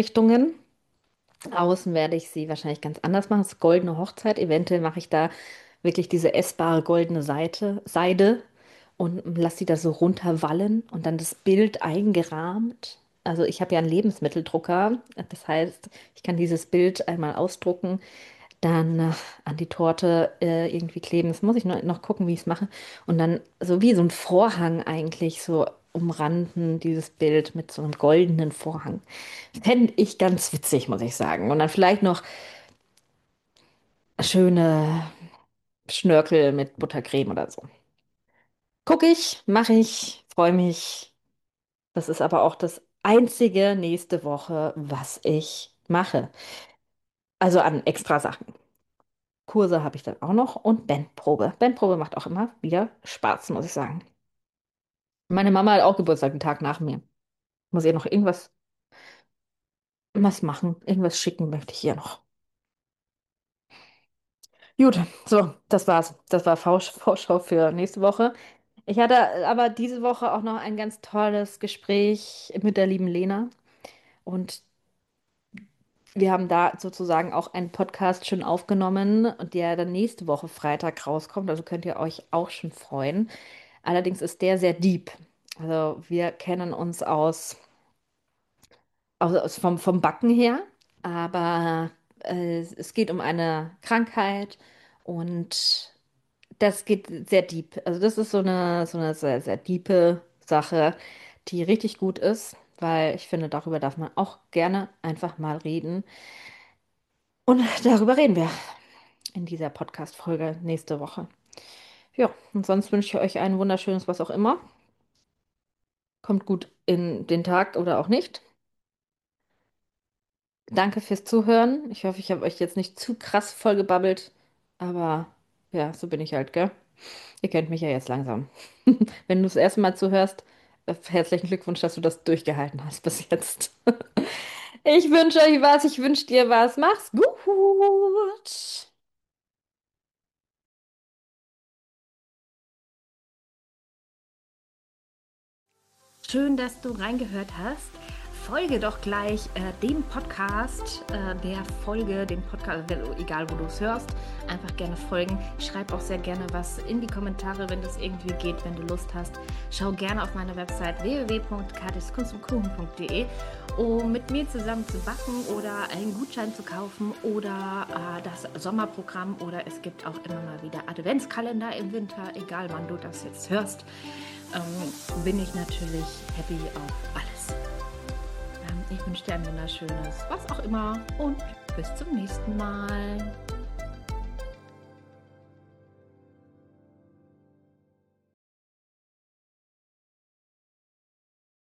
[SPEAKER 2] Geschmacksrichtungen. Außen werde ich sie wahrscheinlich ganz anders machen. Das ist goldene Hochzeit. Eventuell mache ich da
[SPEAKER 1] wirklich diese essbare goldene Seide und lasse sie da so runterwallen und dann das Bild eingerahmt. Also ich habe ja einen Lebensmitteldrucker, das heißt, ich kann dieses Bild einmal ausdrucken, dann an die Torte irgendwie kleben. Das muss ich noch gucken, wie ich es mache. Und dann so wie so ein Vorhang eigentlich so umranden, dieses Bild mit so einem goldenen Vorhang. Fände ich ganz witzig, muss ich sagen. Und dann vielleicht noch schöne Schnörkel mit Buttercreme oder so. Gucke ich, mache ich, freue mich. Das ist aber auch das einzige nächste Woche, was ich mache. Also an extra Sachen. Kurse habe ich dann auch noch und Bandprobe. Bandprobe macht auch immer wieder Spaß, muss ich sagen. Meine Mama hat auch Geburtstag, einen Tag nach mir. Muss ihr noch irgendwas was machen, irgendwas schicken möchte ich ihr noch. Gut, so, das war's. Das war Vorschau für nächste Woche. Ich hatte aber diese Woche auch noch ein ganz tolles Gespräch mit der lieben Lena und wir haben da sozusagen auch einen Podcast schon aufgenommen und der dann nächste Woche Freitag rauskommt. Also könnt ihr euch auch schon freuen. Allerdings ist der sehr deep. Also wir kennen uns vom Backen her, aber es geht um eine Krankheit und das geht sehr deep. Also das ist so eine sehr, sehr diepe Sache, die richtig gut ist, weil ich finde, darüber darf man auch gerne einfach mal reden. Und darüber reden wir in dieser Podcast-Folge nächste Woche. Ja, und sonst wünsche ich euch ein wunderschönes was auch immer. Kommt gut in den Tag oder auch nicht. Danke fürs Zuhören. Ich hoffe, ich habe euch jetzt nicht zu krass vollgebabbelt, aber ja, so bin ich halt, gell? Ihr kennt mich ja jetzt langsam. Wenn du das erste Mal zuhörst, herzlichen Glückwunsch, dass du das durchgehalten hast bis jetzt. Ich wünsche euch was, ich wünsche dir was. Mach's gut.
[SPEAKER 2] Schön, dass du reingehört hast. Folge doch gleich dem Podcast, dem Podcast, egal wo du es hörst, einfach gerne folgen. Schreib auch sehr gerne was in die Kommentare, wenn das irgendwie geht, wenn du Lust hast. Schau gerne auf meine Website www.katiskunstundkuchen.de, um mit mir zusammen zu backen oder einen Gutschein zu kaufen oder das Sommerprogramm, oder es gibt auch immer mal wieder Adventskalender im Winter, egal wann du das jetzt hörst. Bin ich natürlich happy auf alles. Ich wünsche dir ein wunderschönes was auch immer und bis zum nächsten Mal.